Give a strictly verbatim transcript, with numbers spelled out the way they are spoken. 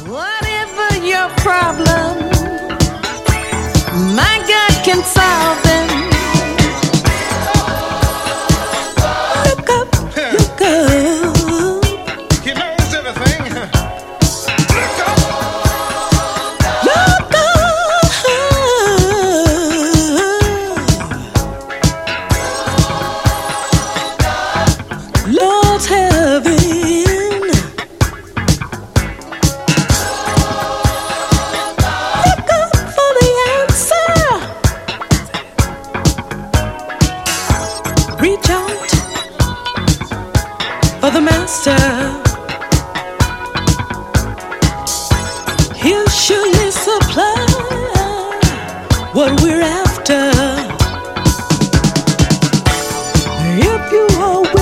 Whatever your problem, my God can solve them. Look up, look up. He knows everything. Look up. Look up. Lord's heaven. Look up for the answer. Reach out for the master. He'll surely supply what we're after. If you are